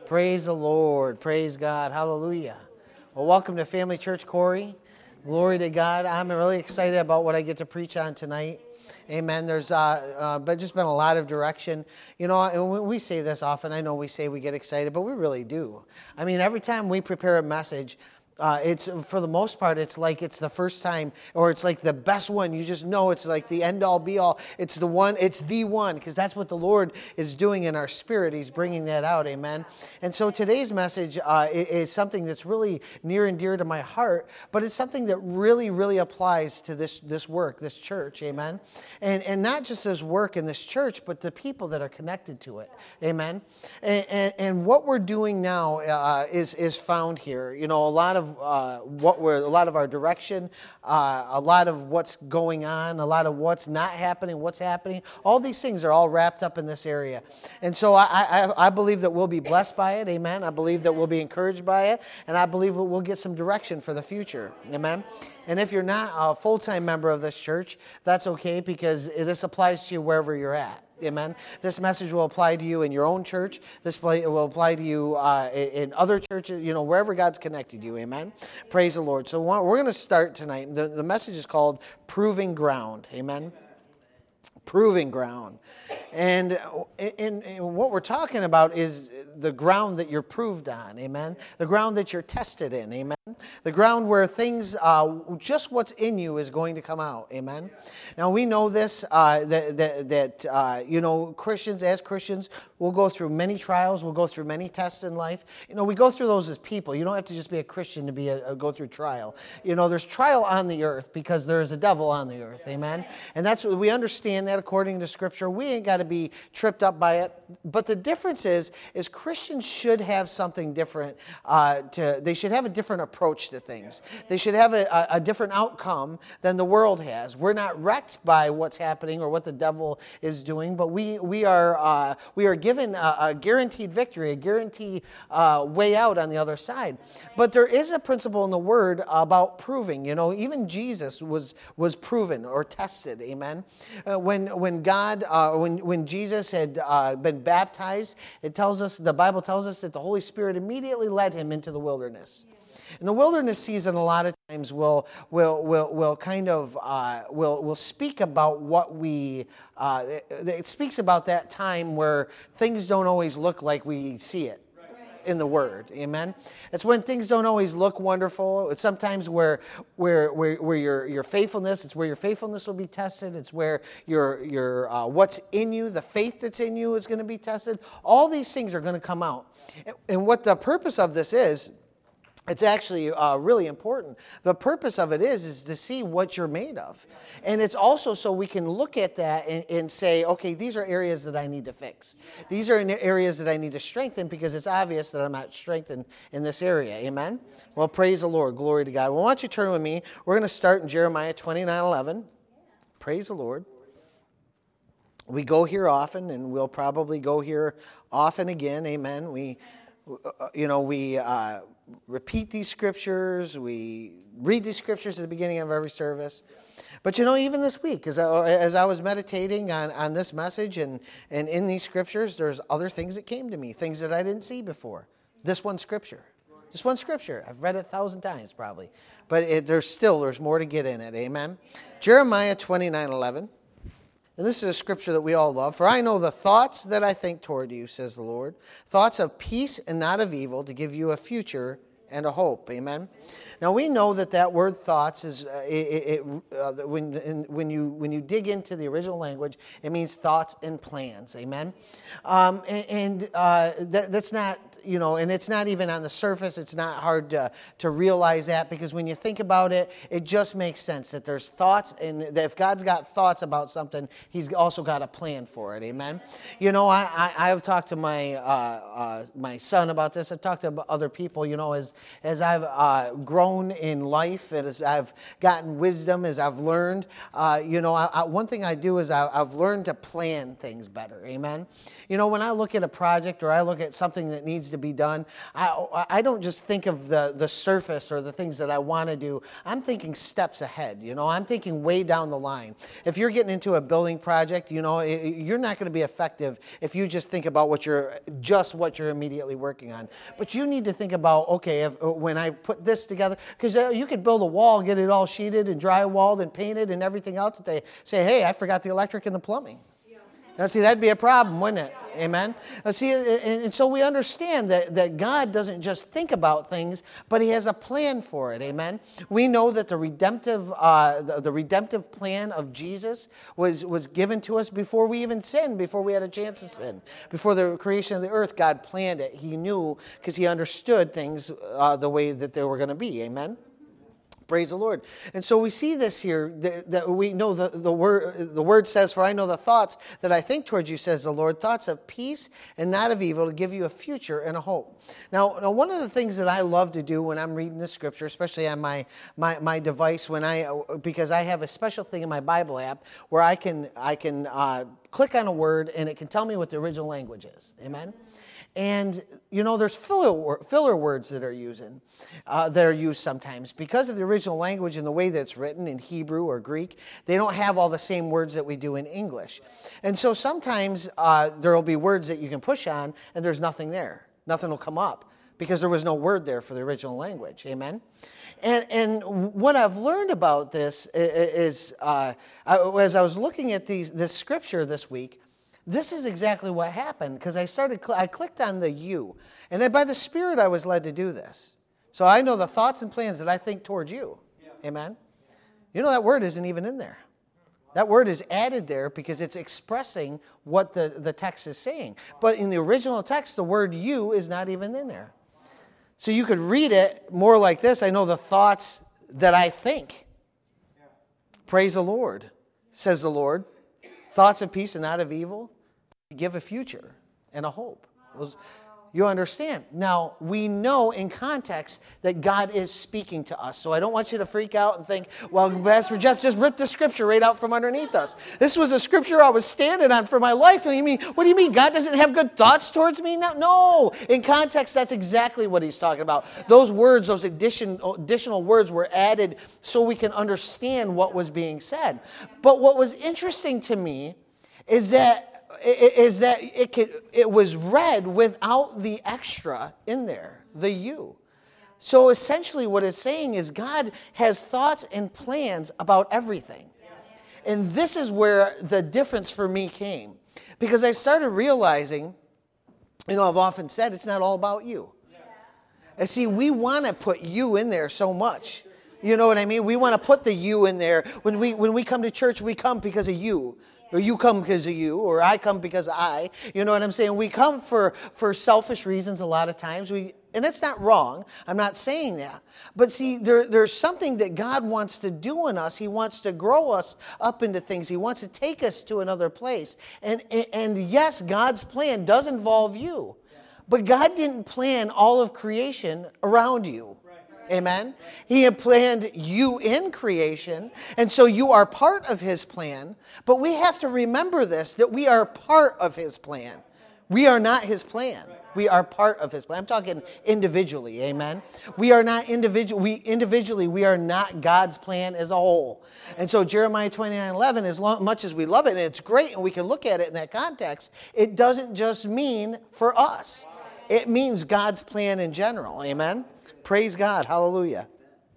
Praise the Lord. Praise God. Hallelujah. Well, welcome to Family Church Corey. Glory to God. I'm really excited about what I get to preach on tonight. Amen. There's just been a lot of direction. You know, and we say this often. I know we say we get excited, but we really do. I mean, every time we prepare a message, it's for the most part, it's like it's the first time, or it's like the best one. You just know it's like the end all be all. It's the one, because that's what the Lord is doing in our spirit. He's bringing that out, amen. And so today's message is something that's really near and dear to my heart, but it's something that really, really applies to this work, this church, amen. And not just this work in this church, but the people that are connected to it, amen. And what we're doing now is found here. You know, a lot of our direction, a lot of what's going on, a lot of what's not happening, what's happening. All these things are all wrapped up in this area. And so I believe that we'll be blessed by it, amen. I believe that we'll be encouraged by it, and I believe that we'll get some direction for the future, amen. And if you're not a full-time member of this church, that's okay, because this applies to you wherever you're at. Amen. This message will apply to you in your own church. This will apply to you in other churches, you know, wherever God's connected you. Amen. Praise the Lord. So we're going to start tonight. The message is called Proving Ground. Amen. Proving ground. And what we're talking about is the ground that you're proved on, amen? The ground that you're tested in, amen? The ground where things, just what's in you is going to come out, amen? Now, we know this, you know, Christians, we'll go through many trials, we'll go through many tests in life. You know, we go through those as people. You don't have to just be a Christian to go through trial. You know, there's trial on the earth because there's a devil on the earth, amen? And that's what we understand that according to Scripture. We ain't got to be tripped up by it. But the difference is Christians should have something different. They should have a different approach to things. They should have a different outcome than the world has. We're not wrecked by what's happening or what the devil is doing, but we are given a guaranteed victory, a guaranteed way out on the other side. But there is a principle in the Word about proving. You know, even Jesus was proven or tested. Amen. When Jesus had been baptized, the Bible tells us that the Holy Spirit immediately led him into the wilderness. And the wilderness season, a lot of times, will speak about what it speaks about that time where things don't always look like we see it in the Word, amen. It's when things don't always look wonderful. It's sometimes where your faithfulness. It's where your faithfulness will be tested. It's where your what's in you, the faith that's in you, is going to be tested. All these things are going to come out, and what the purpose of this is. It's actually really important. The purpose of it is to see what you're made of. And it's also so we can look at that and say, okay, these are areas that I need to fix. These are areas that I need to strengthen, because it's obvious that I'm not strengthened in this area. Amen? Well, praise the Lord. Glory to God. Well, why don't you turn with me? We're going to start in Jeremiah 29:11. Praise the Lord. We go here often, and we'll probably go here often again. Amen? We repeat these scriptures. We read these scriptures at the beginning of every service. But, you know, even this week, as I was meditating on this message and in these scriptures, there's other things that came to me, things that I didn't see before. This one scripture. I've read it 1,000 times probably. But there's more to get in it. Amen? Jeremiah 29:11. And this is a scripture that we all love. For I know the thoughts that I think toward you, says the Lord. Thoughts of peace and not of evil, to give you a future and a hope. Amen. Now we know that word thoughts is when you dig into the original language, it means thoughts and plans. Amen. That's not, you know, and it's not even on the surface. It's not hard to realize that, because when you think about it, it just makes sense that there's thoughts, and that if God's got thoughts about something, He's also got a plan for it. Amen. You know, I've talked to my son about this. I've talked to other people. You know, as as I've grown in life, and as I've gotten wisdom, as I've learned, one thing I do is I've learned to plan things better. Amen. When I look at a project or I look at something that needs to be done, I don't just think of the surface or the things that I want to do. I'm thinking steps ahead. I'm thinking way down the line. If you're getting into a building project, you're not going to be effective if you just think about what you're immediately working on. But you need to think about, okay, when I put this together, because you could build a wall, get it all sheeted and drywalled and painted and everything else, and they say, hey, I forgot the electric and the plumbing. Now, see, that'd be a problem, wouldn't it? Amen? See, and so we understand that God doesn't just think about things, but He has a plan for it. Amen? We know that the redemptive plan of Jesus was given to us before we even sinned, before we had a chance to sin. Before the creation of the earth, God planned it. He knew because He understood things the way that they were going to be. Amen? Praise the Lord. And so we see this here, that we know the word says, for I know the thoughts that I think towards you, says the Lord, thoughts of peace and not of evil, to give you a future and a hope. Now one of the things that I love to do when I'm reading the scripture, especially on my device, because I have a special thing in my Bible app where I can click on a word and it can tell me what the original language is. Amen? And, there's filler words that are used sometimes. Because of the original language and the way that it's written in Hebrew or Greek, they don't have all the same words that we do in English. And so sometimes there will be words that you can push on and there's nothing there. Nothing will come up because there was no word there for the original language. Amen? And what I've learned about this is, as I was looking at this scripture this week, this is exactly what happened, because I clicked on the you, and then by the Spirit I was led to do this. So I know the thoughts and plans that I think towards you. Yeah. Amen? That word isn't even in there. That word is added there because it's expressing what the text is saying. But in the original text, the word you is not even in there. So you could read it more like this: I know the thoughts that I think. Yeah. Praise the Lord, says the Lord. Thoughts of peace and not of evil, give a future and a hope. You understand? Now, we know in context that God is speaking to us. So I don't want you to freak out and think, well, Pastor Jeff just ripped the scripture right out from underneath us. This was a scripture I was standing on for my life. And what do you mean? God doesn't have good thoughts towards me? No. In context, that's exactly what he's talking about. Those words, those additional words were added so we can understand what was being said. But what was interesting to me is that it was read without the extra in there, the you. So essentially what it's saying is God has thoughts and plans about everything. And this is where the difference for me came. Because I started realizing, I've often said it's not all about you. And see, we want to put you in there so much. You know what I mean? We want to put the you in there. When we come to church, we come because of you. Or you come because of you, or I come because of I. You know what I'm saying? We come for selfish reasons a lot of times. And it's not wrong. I'm not saying that. But see, there's something that God wants to do in us. He wants to grow us up into things. He wants to take us to another place. And yes, God's plan does involve you. But God didn't plan all of creation around you. Amen? He had planned you in creation, and so you are part of His plan. But we have to remember this, that we are part of His plan. We are not His plan. We are part of His plan. I'm talking individually, amen? We are not individual. We are not God's plan as a whole. And so Jeremiah 29:11, as much as we love it, and it's great, and we can look at it in that context, it doesn't just mean for us. It means God's plan in general, amen? Praise God. Hallelujah.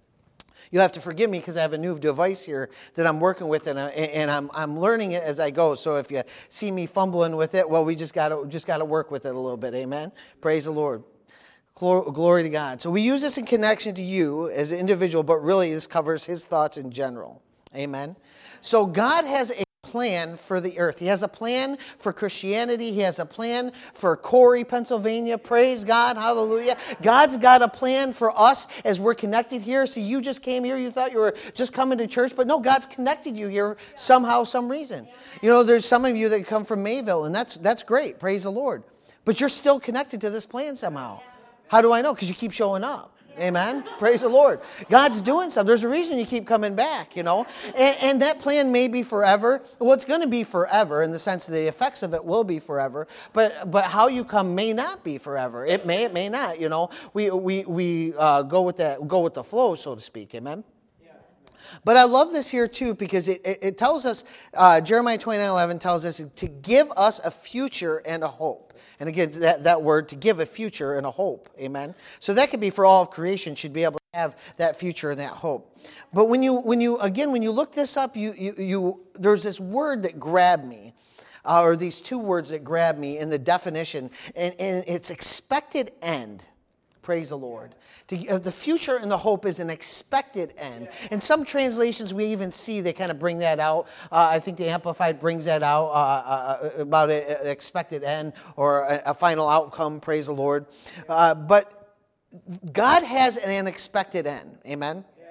You'll have to forgive me because I have a new device here that I'm working with, and I'm learning it as I go. So if you see me fumbling with it, well, we just got to work with it a little bit. Amen. Praise the Lord. Glory to God. So we use this in connection to you as an individual, but really this covers His thoughts in general. Amen. So God has a plan for the earth. He has a plan for Christianity. He has a plan for Corey, Pennsylvania. Praise God. Hallelujah. God's got a plan for us as we're connected here. See, you just came here. You thought you were just coming to church, but no, God's connected you here somehow, some reason. There's some of you that come from Mayville, and that's great. Praise the Lord. But you're still connected to this plan somehow. How do I know? Because you keep showing up. Amen. Praise the Lord. God's doing something. There's a reason you keep coming back, And that plan may be forever. Well, it's going to be forever in the sense that the effects of it will be forever. But how you come may not be forever. It may not, We go with the flow, so to speak. Amen. But I love this here too because it tells us, Jeremiah 29:11 tells us to give us a future and a hope. And again, that word, to give a future and a hope. Amen. So that could be for all of creation, should be able to have that future and that hope. But when you look this up, there's this word that grabbed me, or these two words that grabbed me in the definition, and it's expected end. Praise the Lord. The future and the hope is an expected end. In some translations, we even see they kind of bring that out. I think the Amplified brings that out about an expected end or a final outcome. Praise the Lord. But God has an expected end. Amen? Yeah.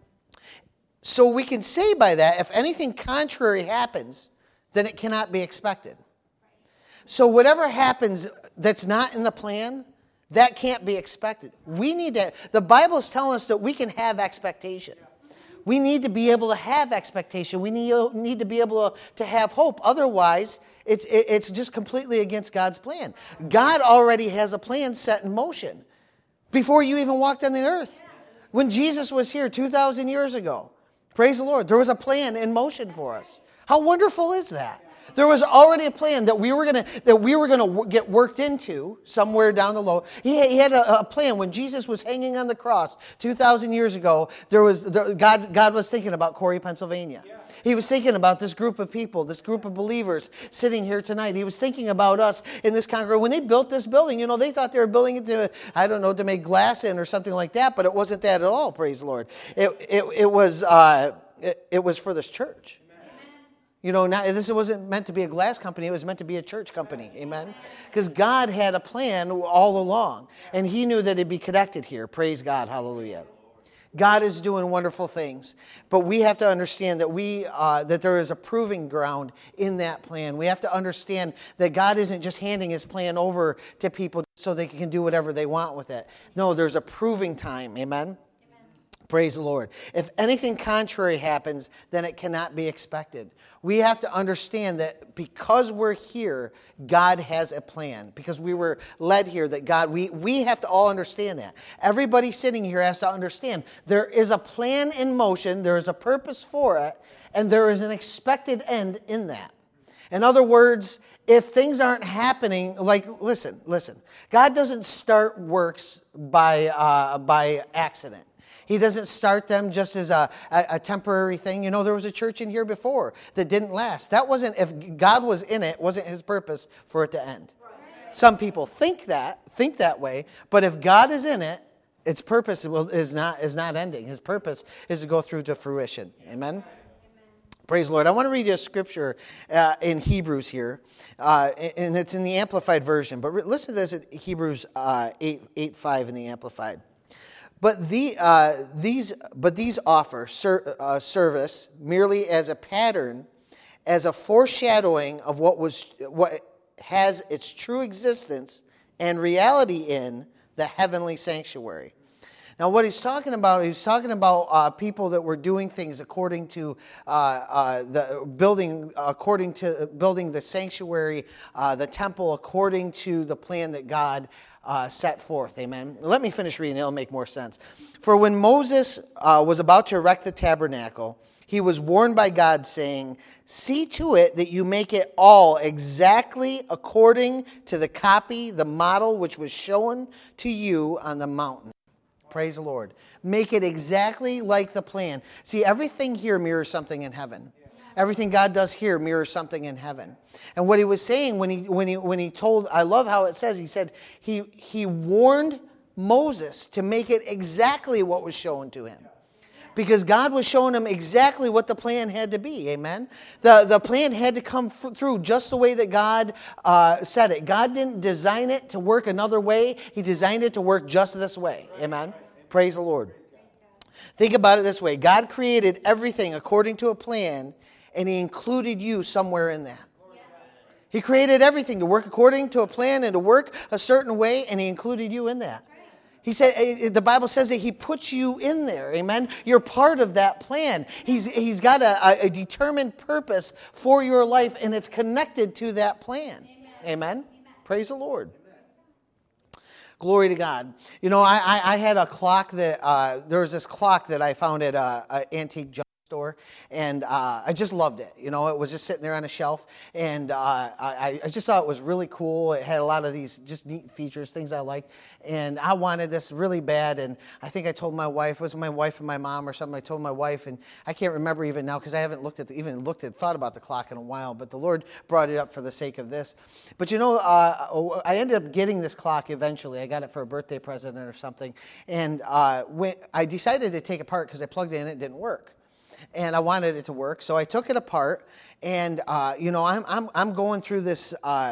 So we can say by that, if anything contrary happens, then it cannot be expected. So whatever happens that's not in the plan, that can't be expected. The Bible is telling us that we can have expectation. We need to be able to have expectation. We need to be able to have hope. Otherwise, it's just completely against God's plan. God already has a plan set in motion before you even walked on the earth. When Jesus was here 2,000 years ago, praise the Lord, there was a plan in motion for us. How wonderful is that? There was already a plan that we were going to get worked into somewhere down the road. He had a plan when Jesus was hanging on the cross 2,000 years ago. God was thinking about Corey, Pennsylvania. He was thinking about this group of people, this group of believers sitting here tonight. He was thinking about us in this congregation. When they built this building, they thought they were building it to make glass in or something like that, but it wasn't that at all. Praise the Lord. It was for this church. This wasn't meant to be a glass company. It was meant to be a church company. Amen? Because God had a plan all along. And He knew that it'd be connected here. Praise God. Hallelujah. God is doing wonderful things. But we have to understand that there is a proving ground in that plan. We have to understand that God isn't just handing His plan over to people so they can do whatever they want with it. No, there's a proving time. Amen? Praise the Lord. If anything contrary happens, then it cannot be expected. We have to understand that because we're here, God has a plan. Because we were led here, that God, we have to all understand that. Everybody sitting here has to understand there is a plan in motion, there is a purpose for it, and there is an expected end in that. In other words, if things aren't happening, listen, God doesn't start works by accident. He doesn't start them just as a temporary thing. There was a church in here before that didn't last. That wasn't, if God was in it, wasn't His purpose for it to end. Right. Some people think that way, but if God is in it, its purpose is not ending. His purpose is to go through to fruition. Amen? Praise the Lord. I want to read you a scripture in Hebrews here, and it's in the Amplified version. But listen to this at Hebrews 8:5 in the Amplified. But these offer service merely as a pattern, as a foreshadowing of what has its true existence and reality in the heavenly sanctuary. Now, what he's talking about people that were doing things according to building the sanctuary, the temple, according to the plan that God set forth. Amen. Let me finish reading. It'll make more sense. For when Moses was about to erect the tabernacle, he was warned by God, saying, "See to it that you make it all exactly according to the model which was shown to you on the mountain." Praise the Lord. Make it exactly like the plan. See, everything here mirrors something in heaven. Everything God does here mirrors something in heaven. And what he was saying when he told, I love how it says, he said he warned Moses to make it exactly what was shown to him. Because God was showing him exactly what the plan had to be. Amen? The plan had to come through just the way that God said it. God didn't design it to work another way. He designed it to work just this way. Amen? Praise the Lord. Think about it this way. God created everything according to a plan, and He included you somewhere in that. He created everything to work according to a plan and to work a certain way, and He included you in that. He said, the Bible says that he puts you in there, amen? You're part of that plan. He's got a determined purpose for your life, and it's connected to that plan. Amen? Praise the Lord. Glory to God. You know, I had a clock that, there was this clock that I found at an antique junk store, and I just loved it. You know, it was just sitting there on a shelf, and I just thought it was really cool. It had a lot of these just neat features, things I liked, and I wanted this really bad, and I think I told my wife, it was my wife and my mom or something, I told my wife, and I can't remember even now because I haven't thought about the clock in a while, but the Lord brought it up for the sake of this. But you know, I ended up getting this clock eventually. I got it for a birthday present or something, and when I decided to take it apart because I plugged it in, it didn't work. And I wanted it to work, so I took it apart, and you know, I'm going through this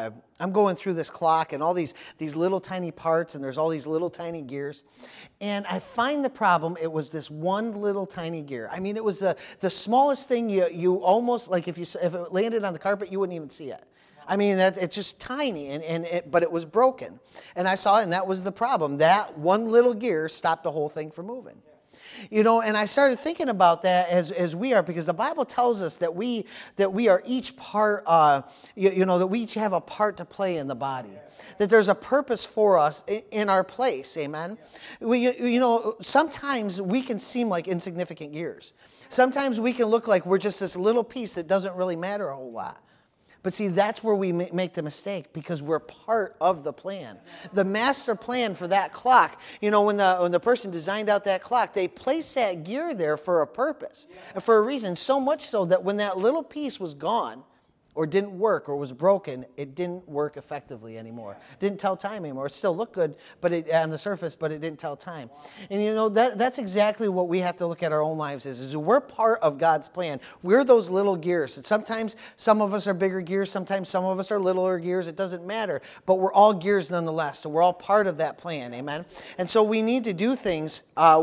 clock and all these little tiny parts, and there's all these little tiny gears, and I find the problem. It was this one little tiny gear. I mean, it was the smallest thing. You almost, like, if it landed on the carpet, you wouldn't even see it. I mean, it's just tiny, but it was broken, and I saw it, and that was the problem. That one little gear stopped the whole thing from moving. You know, and I started thinking about that as we are, because the Bible tells us that we are each part, you know, that we each have a part to play in the body, that there's a purpose for us in our place, amen? You know, sometimes we can seem like insignificant gears. Sometimes we can look like we're just this little piece that doesn't really matter a whole lot. But see, that's where we make the mistake, because we're part of the plan. The master plan for that clock, you know, when the person designed out that clock, they placed that gear there for a purpose, and for a reason, so much so that when that little piece was gone, or didn't work, or was broken, it didn't work effectively anymore. Didn't tell time anymore. It still looked good on the surface, but it didn't tell time. And you know, that's exactly what we have to look at our own lives is we're part of God's plan. We're those little gears. And sometimes some of us are bigger gears, sometimes some of us are littler gears. It doesn't matter. But we're all gears nonetheless. So we're all part of that plan. Amen. And so we need to do things.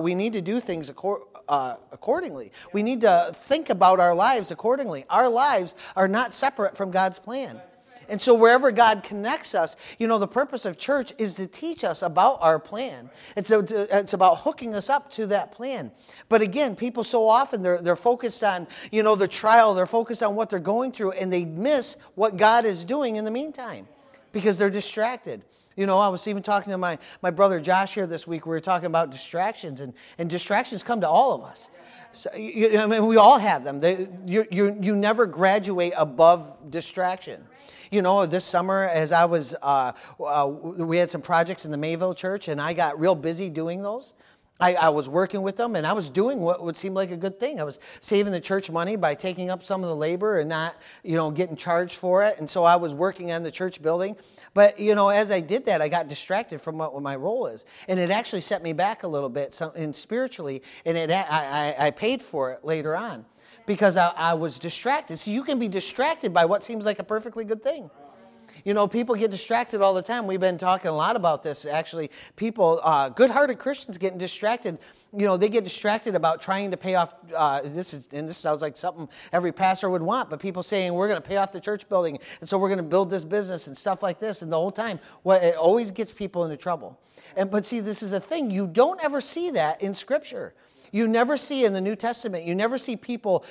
Accordingly. We need to think about our lives accordingly. Our lives are not separate from God's plan. And so wherever God connects us, you know, the purpose of church is to teach us about our plan. It's about hooking us up to that plan. But again, people so often, they're focused on, you know, the trial. They're focused on what they're going through, and they miss what God is doing in the meantime because they're distracted. You know, I was even talking to my brother Josh here this week. We were talking about distractions, and distractions come to all of us. So, I mean, we all have them. You never graduate above distraction. You know, this summer, as I was, we had some projects in the Mayville church, and I got real busy doing those. I was working with them, and I was doing what would seem like a good thing. I was saving the church money by taking up some of the labor and not, you know, getting charged for it. And so I was working on the church building. But, you know, as I did that, I got distracted from what my role is. And it actually set me back a little bit spiritually, and I paid for it later on because I was distracted. So you can be distracted by what seems like a perfectly good thing. You know, people get distracted all the time. We've been talking a lot about this, actually. People, good-hearted Christians getting distracted. You know, they get distracted about trying to pay off, this sounds like something every pastor would want, but people saying, we're going to pay off the church building, and so we're going to build this business and stuff like this. And the whole time, it always gets people into trouble. But see, this is the thing. You don't ever see that in Scripture. You never see in the New Testament, you never see people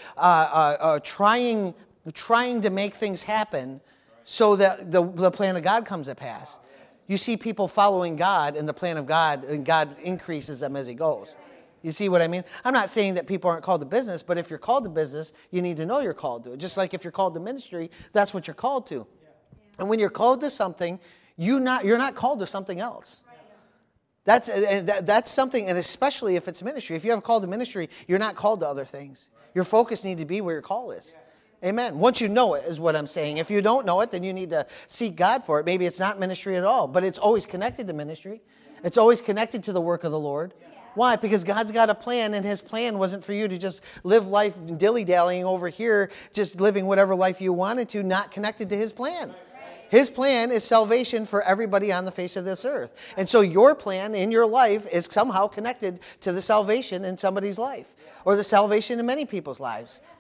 trying to make things happen so that the plan of God comes to pass. You see people following God and the plan of God, and God increases them as he goes. You see what I mean? I'm not saying that people aren't called to business, but if you're called to business, you need to know you're called to it. Just like if you're called to ministry, that's what you're called to. And when you're called to something, you're not called to something else. That's something, and especially if it's ministry. If you have a call to ministry, you're not called to other things. Your focus needs to be where your call is. Amen. Once you know it is what I'm saying. If you don't know it, then you need to seek God for it. Maybe it's not ministry at all, but it's always connected to ministry. It's always connected to the work of the Lord. Why? Because God's got a plan, and his plan wasn't for you to just live life dilly-dallying over here, just living whatever life you wanted to, not connected to his plan. His plan is salvation for everybody on the face of this earth. And so your plan in your life is somehow connected to the salvation in somebody's life, or the salvation in many people's lives.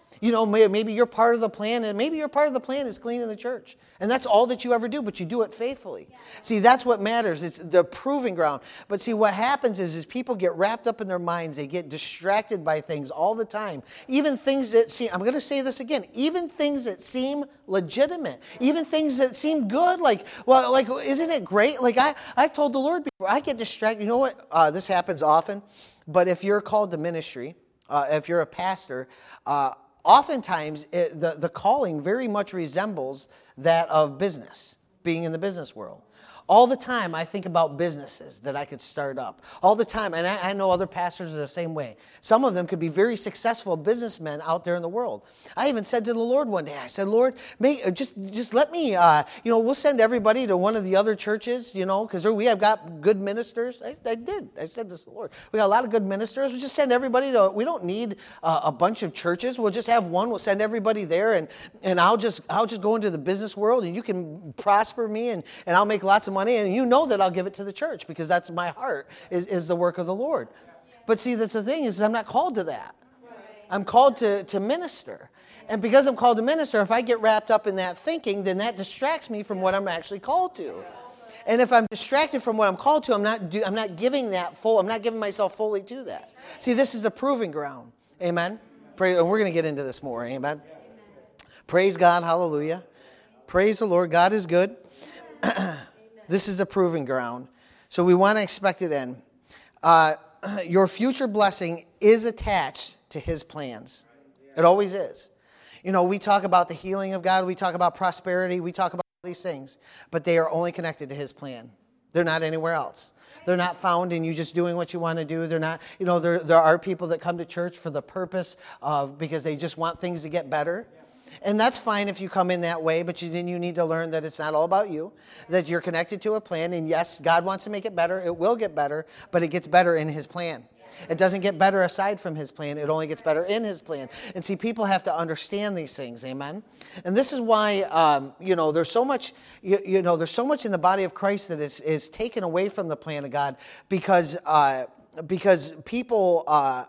You know, maybe you're part of the plan, and maybe you're part of the plan is cleaning the church. And that's all that you ever do, but you do it faithfully. See, that's what matters. It's the proving ground. But see, what happens is people get wrapped up in their minds. They get distracted by things all the time. Even things that seem, I'm going to say this again, even things that seem legitimate, even things that seem good, like, well, like, isn't it great? Like, I've told the Lord before, I get distracted. You know what? This happens often. But if you're called to ministry, if you're a pastor, oftentimes the calling very much resembles that of business, being in the business world. All the time, I think about businesses that I could start up. All the time, and I know other pastors are the same way. Some of them could be very successful businessmen out there in the world. I even said to the Lord one day, I said, Lord, just let me, we'll send everybody to one of the other churches, because we have got good ministers. I did. I said this to the Lord. We got a lot of good ministers. We'll just send everybody to, we don't need a bunch of churches. We'll just have one. We'll send everybody there, and I'll just go into the business world, and you can prosper me, and I'll make lots of money, and you know that I'll give it to the church because that's my heart, is the work of the Lord. But see, that's the thing is I'm not called to that. I'm called to minister. And because I'm called to minister, if I get wrapped up in that thinking, then that distracts me from what I'm actually called to. And if I'm distracted from what I'm called to, I'm not giving myself fully to that. See, this is the proving ground. Amen. And we're going to get into this more. Amen. Praise God. Hallelujah. Praise the Lord. God is good. This is the proving ground. So we want to expect it in. Your future blessing is attached to His plans. It always is. We talk about the healing of God. We talk about prosperity. We talk about these things. But they are only connected to His plan. They're not anywhere else. They're not found in you just doing what you want to do. They're not, there are people that come to church for the purpose of, because they just want things to get better. And that's fine if you come in that way, but then you need to learn that it's not all about you, that you're connected to a plan. And yes, God wants to make it better. It will get better, but it gets better in His plan. It doesn't get better aside from His plan. It only gets better in His plan. And see, people have to understand these things. Amen. And this is why, there's so much, there's so much in the body of Christ that is taken away from the plan of God because people,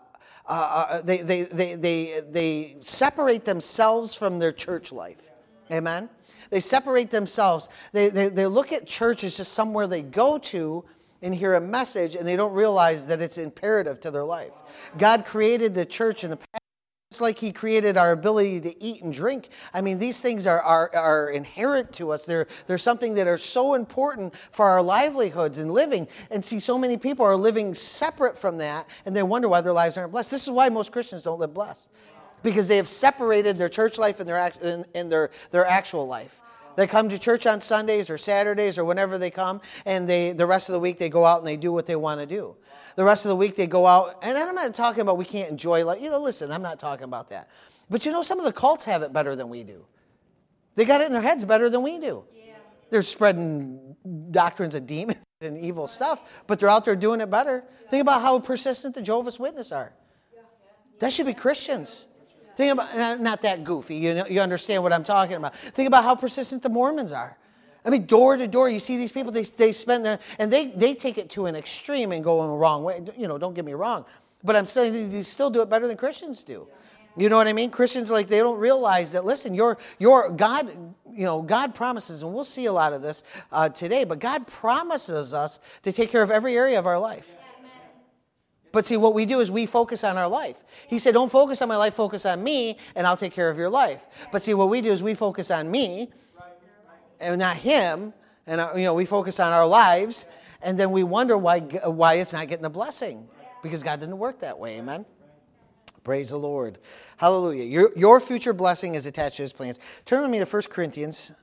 they separate themselves from their church life. Amen. They separate themselves. They look at church as just somewhere they go to and hear a message, and they don't realize that it's imperative to their life. God created the church in the past. It's like He created our ability to eat and drink. I mean, these things are inherent to us. They're something that are so important for our livelihoods and living. And see, so many people are living separate from that, and they wonder why their lives aren't blessed. This is why most Christians don't live blessed, because they have separated their church life and their actual life. They come to church on Sundays or Saturdays or whenever they come, and the rest of the week they go out and they do what they want to do. The rest of the week they go out, and I'm not talking about we can't enjoy life. Listen, I'm not talking about that. But some of the cults have it better than we do. They got it in their heads better than we do. Yeah. They're spreading doctrines of demons and evil stuff, but they're out there doing it better. Think about how persistent the Jehovah's Witnesses are. That should be Christians. Think about, not that goofy, you understand what I'm talking about. Think about how persistent the Mormons are. I mean, door to door, you see these people, they spend their, and they take it to an extreme and go in the wrong way. Don't get me wrong. But I'm saying they still do it better than Christians do. You know what I mean? Christians, they don't realize that, listen, your God, God promises, and we'll see a lot of this today, but God promises us to take care of every area of our life. But see, what we do is we focus on our life. He said, don't focus on my life, focus on me, and I'll take care of your life. But see, what we do is we focus on me and not Him, and we focus on our lives, and then we wonder why it's not getting the blessing, because God didn't work that way. Amen? Praise the Lord. Hallelujah. Your future blessing is attached to His plans. Turn with me to 1 Corinthians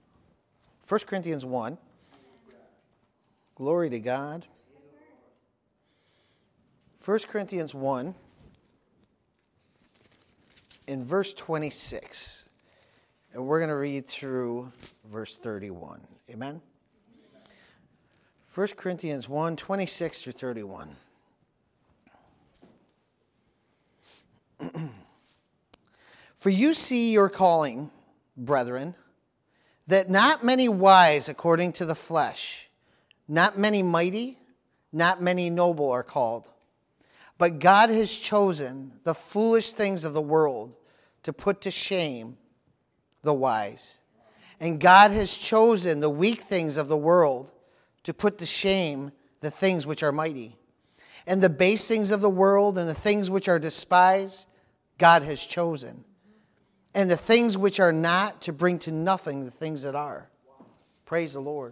1. Glory to God. 1 Corinthians 1 in verse 26. And we're going to read through verse 31. Amen? 1 Corinthians 1, 26 through 31. For you see your calling, brethren, that not many wise according to the flesh, not many mighty, not many noble are called. But God has chosen the foolish things of the world to put to shame the wise. And God has chosen the weak things of the world to put to shame the things which are mighty. And the base things of the world and the things which are despised, God has chosen. And the things which are not, to bring to nothing the things that are. Praise the Lord.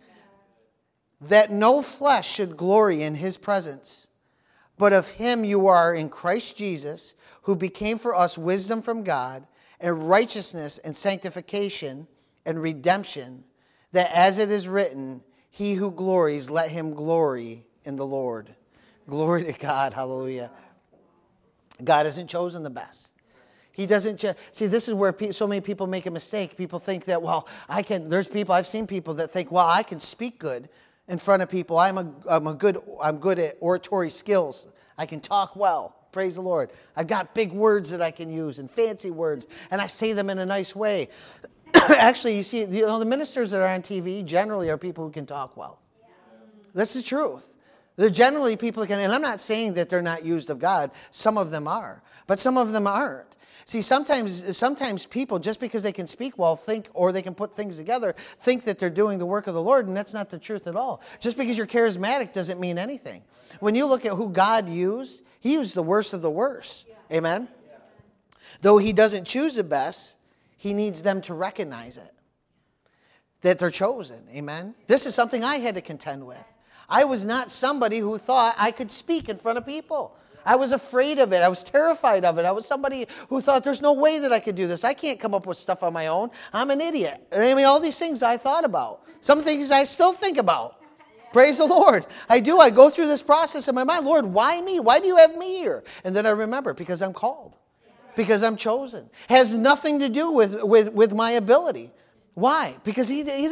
That no flesh should glory in his presence, but of him you are in Christ Jesus, who became for us wisdom from God, and righteousness and sanctification and redemption, that as it is written, he who glories, let him glory in the Lord. Glory to God. Hallelujah. God hasn't chosen the best. He doesn't. See, this is where so many people make a mistake. People think that, well, I've seen people that think, well, I can speak good in front of people. I'm good at oratory skills. I can talk well. Praise the Lord. I've got big words that I can use and fancy words, and I say them in a nice way. Actually, you see, the ministers that are on TV generally are people who can talk well. This is truth. They're generally people who can, and I'm not saying that they're not used of God. Some of them are, but some of them aren't. See, sometimes people, just because they can speak well, or they can put things together, think that they're doing the work of the Lord, and that's not the truth at all. Just because you're charismatic doesn't mean anything. When you look at who God used, he used the worst of the worst. Yeah. Amen? Yeah. Though he doesn't choose the best, he needs them to recognize it, that they're chosen. Amen? This is something I had to contend with. I was not somebody who thought I could speak in front of people. I was afraid of it. I was terrified of it. I was somebody who thought there's no way that I could do this. I can't come up with stuff on my own. I'm an idiot. I mean, all these things I thought about. Some things I still think about. Praise the Lord. I do. I go through this process in my mind. Lord, why me? Why do you have me here? And then I remember, because I'm called. Because I'm chosen. Has nothing to do with my ability. Why? Because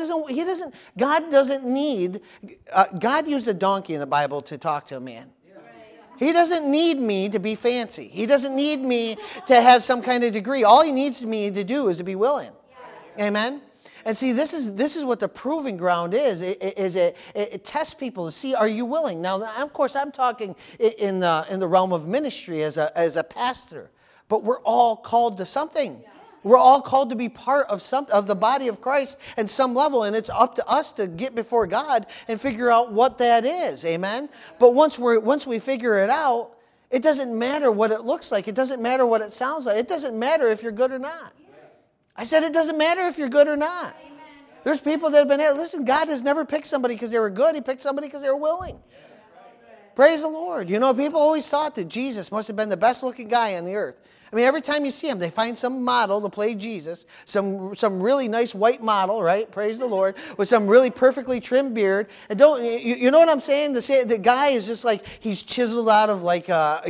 God doesn't need, God used a donkey in the Bible to talk to a man. He doesn't need me to be fancy. He doesn't need me to have some kind of degree. All he needs me to do is to be willing. Amen? And see, this is what the proving ground is. It tests people to see, are you willing? Now, of course, I'm talking in the realm of ministry as a pastor. But we're all called to something. We're all called to be part of the body of Christ at some level, and it's up to us to get before God and figure out what that is. Amen? But once we figure it out, it doesn't matter what it looks like. It doesn't matter what it sounds like. It doesn't matter if you're good or not. I said it doesn't matter if you're good or not. Amen. There's people that have been, listen, God has never picked somebody because they were good. He picked somebody because they were willing. Praise the Lord. You know, people always thought that Jesus must have been the best looking guy on the earth. I mean, every time you see him, they find some model to play Jesus, some really nice white model, right? Praise the Lord, with some really perfectly trimmed beard. And you know what I'm saying? The guy is just like, he's chiseled out of like, out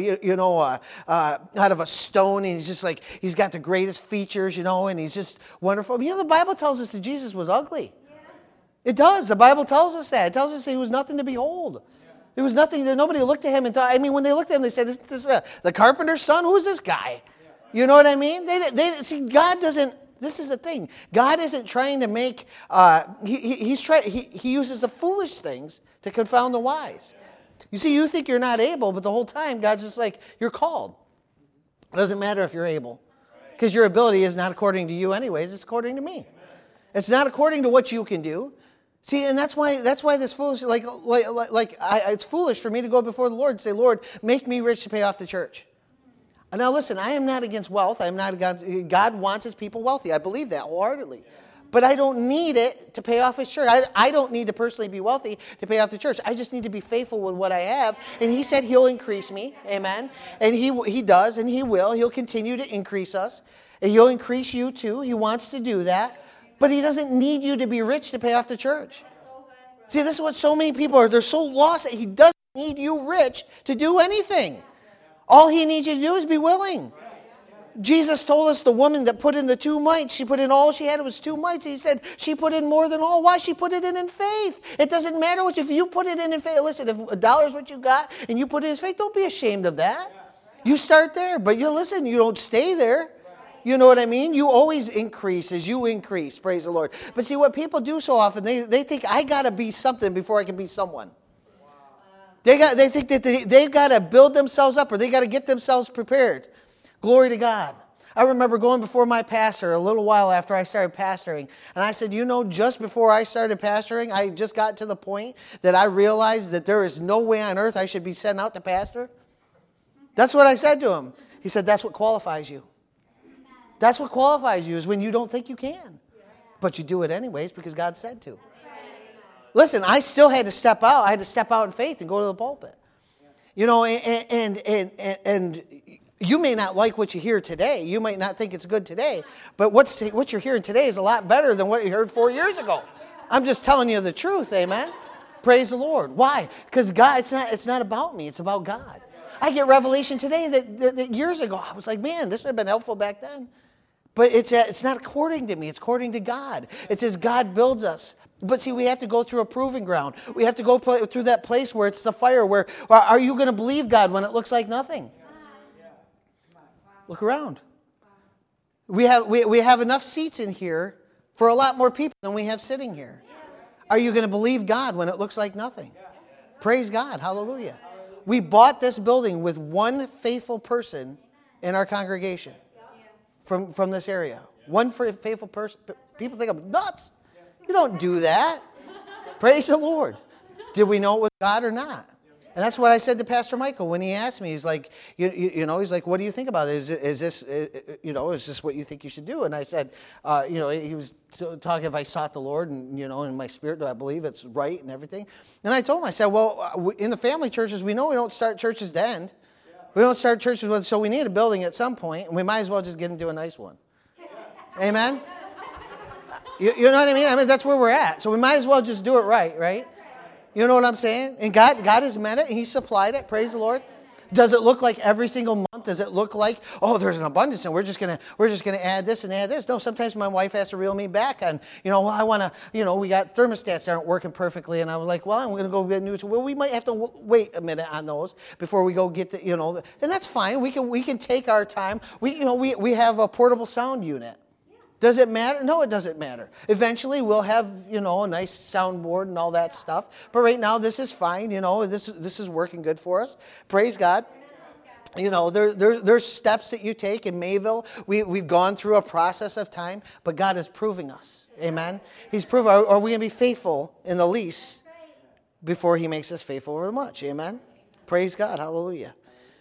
of a stone, and he's just like, he's got the greatest features, and he's just wonderful. You know, the Bible tells us that Jesus was ugly. Yeah. It does. The Bible tells us that. It tells us that he was nothing to behold. There was nothing, nobody looked at him and thought, I mean, when they looked at him, they said, is this the carpenter's son? Who's this guy? You know what I mean? They see, God doesn't, this is the thing. God isn't trying to make, he uses the foolish things to confound the wise. You see, you think you're not able, but the whole time, God's just like, you're called. It doesn't matter if you're able. Because your ability is not according to you anyways, it's according to me. It's not according to what you can do. See, and that's why this foolish, it's foolish for me to go before the Lord and say, Lord, make me rich to pay off the church. And now listen, I am not against wealth. I am not against, God wants his people wealthy. I believe that wholeheartedly. But I don't need it to pay off his church. I don't need to personally be wealthy to pay off the church. I just need to be faithful with what I have. And he said he'll increase me. Amen. And he does, and he will. He'll continue to increase us. And he'll increase you too. He wants to do that. But he doesn't need you to be rich to pay off the church. See, this is what so many people are. They're so lost that he doesn't need you rich to do anything. All he needs you to do is be willing. Jesus told us the woman that put in the 2 mites, she put in all she had, it was 2 mites. He said she put in more than all. Why? She put it in faith. It doesn't matter if you put it in faith. Listen, if $1 is what you got and you put it in faith, don't be ashamed of that. You start there, but you don't stay there. You know what I mean? You always increase as you increase. Praise the Lord. But see, what people do so often, they think, I got to be something before I can be someone. They think that they've got to build themselves up, or they got to get themselves prepared. Glory to God. I remember going before my pastor a little while after I started pastoring, and I said, just before I started pastoring, I just got to the point that I realized that there is no way on earth I should be sent out to pastor. That's what I said to him. He said, that's what qualifies you. That's what qualifies you, is when you don't think you can. But you do it anyways because God said to. Listen, I still had to step out. I had to step out in faith and go to the pulpit. And you may not like what you hear today. You might not think it's good today. But what you're hearing today is a lot better than what you heard 4 years ago. I'm just telling you the truth, amen? Praise the Lord. Why? Because God, it's not about me. It's about God. I get revelation today that years ago, I was like, man, this would have been helpful back then. But it's not according to me. It's according to God. It says God builds us. But see, we have to go through a proving ground. We have to go through that place where it's the fire. Where are you going to believe God when it looks like nothing? Look around. We have enough seats in here for a lot more people than we have sitting here. Are you going to believe God when it looks like nothing? Praise God. Hallelujah. We bought this building with one faithful person in our congregation from this area. One faithful person. People think I'm nuts. You don't do that. Praise the Lord. Did we know it was God or not? And that's what I said to Pastor Michael when he asked me. He's like, he's like, what do you think about it? Is this what you think you should do? And I said, he was talking if I sought the Lord and, in my spirit, do I believe it's right and everything? And I told him, I said, well, in the family churches, we know we don't start churches to end. We don't start churches so we need a building at some point, and we might as well just get into a nice one. Amen? You know what I mean? I mean, that's where we're at. So we might as well just do it right? You know what I'm saying? And God has met it. He supplied it. Praise the Lord. Does it look like every single month? Does it look like, there's an abundance and we're just gonna add this and add this? No, sometimes my wife has to reel me back on, I want to, we got thermostats that aren't working perfectly, and I was like, well, I'm going to go get new. Well, we might have to wait a minute on those before we go get the, and that's fine. We can take our time. We have a portable sound unit. Does it matter? No, it doesn't matter. Eventually, we'll have, a nice soundboard and all that stuff. But right now, this is fine. This is working good for us. Praise God. There's steps that you take in Mayville. We've gone through a process of time, but God is proving us. Amen? He's proving, are we going to be faithful in the least before He makes us faithful over the much? Amen? Praise God. Hallelujah.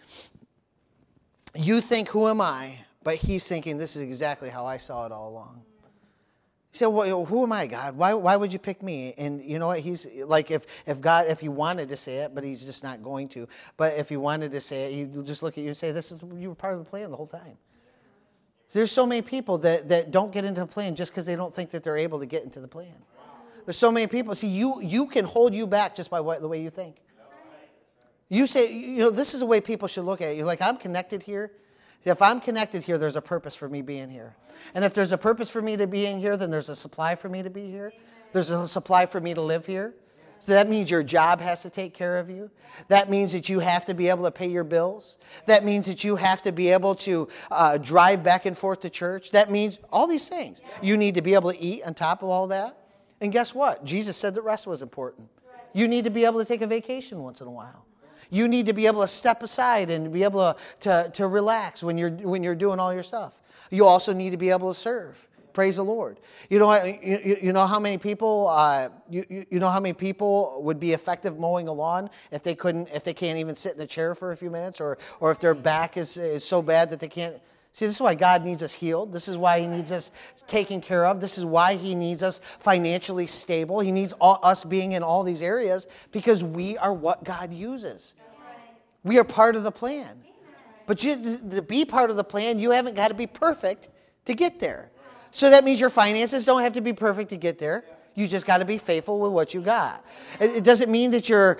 You think, who am I? But He's thinking, this is exactly how I saw it all along. He said, well, who am I, God? Why would you pick me? And you know what? He's like, if God, if He wanted to say it, but He's just not going to. But if He wanted to say it, He'll just look at you and say, you were part of the plan the whole time. There's so many people that don't get into the plan just because they don't think that they're able to get into the plan. There's so many people. See, you can hold you back just by the way you think. You say, this is the way people should look at it. You're like, I'm connected here. If I'm connected here, there's a purpose for me being here. And if there's a purpose for me to being here, then there's a supply for me to be here. There's a supply for me to live here. So that means your job has to take care of you. That means that you have to be able to pay your bills. That means that you have to be able to drive back and forth to church. That means all these things. You need to be able to eat on top of all that. And guess what? Jesus said that rest was important. You need to be able to take a vacation once in a while. You need to be able to step aside and be able to relax when you're doing all your stuff. You also need to be able to serve. Praise the Lord. You know how many people you know how many people would be effective mowing a lawn if they can't even sit in a chair for a few minutes, or if their back is so bad that they can't. See, this is why God needs us healed. This is why He needs us taken care of. This is why He needs us financially stable. He needs us being in all these areas because we are what God uses. We are part of the plan. But to be part of the plan, you haven't got to be perfect to get there. So that means your finances don't have to be perfect to get there. You just got to be faithful with what you got. It doesn't mean that your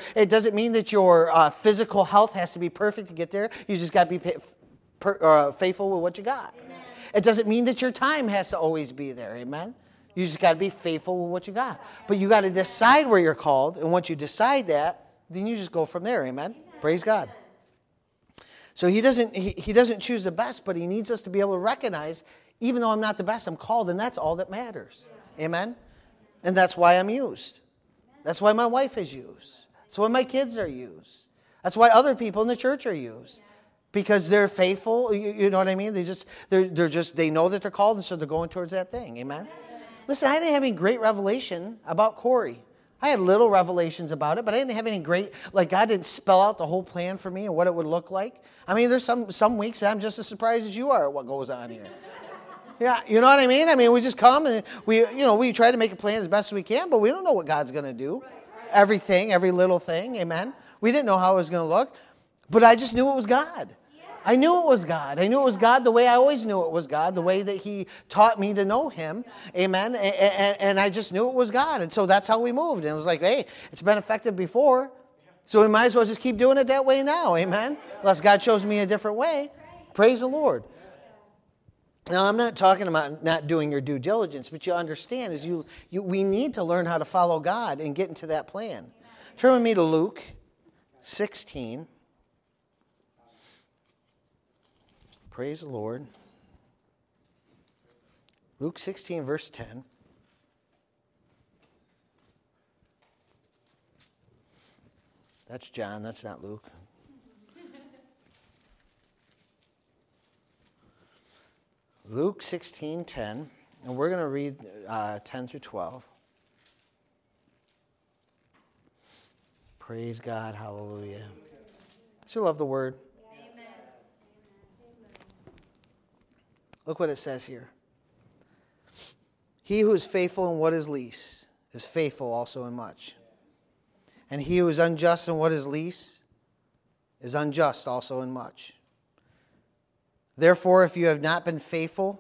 physical health has to be perfect to get there. You just got to be faithful with what you got. Amen. It doesn't mean that your time has to always be there. Amen. You just got to be faithful with what you got. But you got to decide where you're called, and once you decide that, then you just go from there. Amen. Praise God. So he doesn't choose the best, but He needs us to be able to recognize, even though I'm not the best, I'm called, and that's all that matters. Amen. And that's why I'm used. That's why my wife is used. That's why my kids are used. That's why other people in the church are used. because they're faithful. You know what I mean? They know that they're called, and so they're going towards that thing. Amen? Listen, I didn't have any great revelation about Corey. I had little revelations about it, but I didn't have any great, like God didn't spell out the whole plan for me and what it would look like. I mean, there's some weeks that I'm just as surprised as you are at what goes on here. Yeah, you know what I mean? I mean, we just come and we try to make a plan as best as we can, but we don't know what God's going to do. Everything, every little thing, amen? We didn't know how it was going to look, but I just knew it was God. I knew it was God. I knew it was God the way I always knew it was God, the way that He taught me to know Him, amen? And I just knew it was God, and so that's how we moved. And it was like, hey, it's been effective before, so we might as well just keep doing it that way now, amen? Unless God shows me a different way. Praise the Lord. Now, I'm not talking about not doing your due diligence, but you understand is we need to learn how to follow God and get into that plan. Turn with me to Luke 16. Praise the Lord. Luke 16, verse 10. That's John, that's not Luke. Luke 16:10, and we're going to read 10 through 12. Praise God, hallelujah. So love the word. Amen. Look what it says here. He who is faithful in what is least is faithful also in much. And he who is unjust in what is least is unjust also in much. Therefore, if you have not been faithful,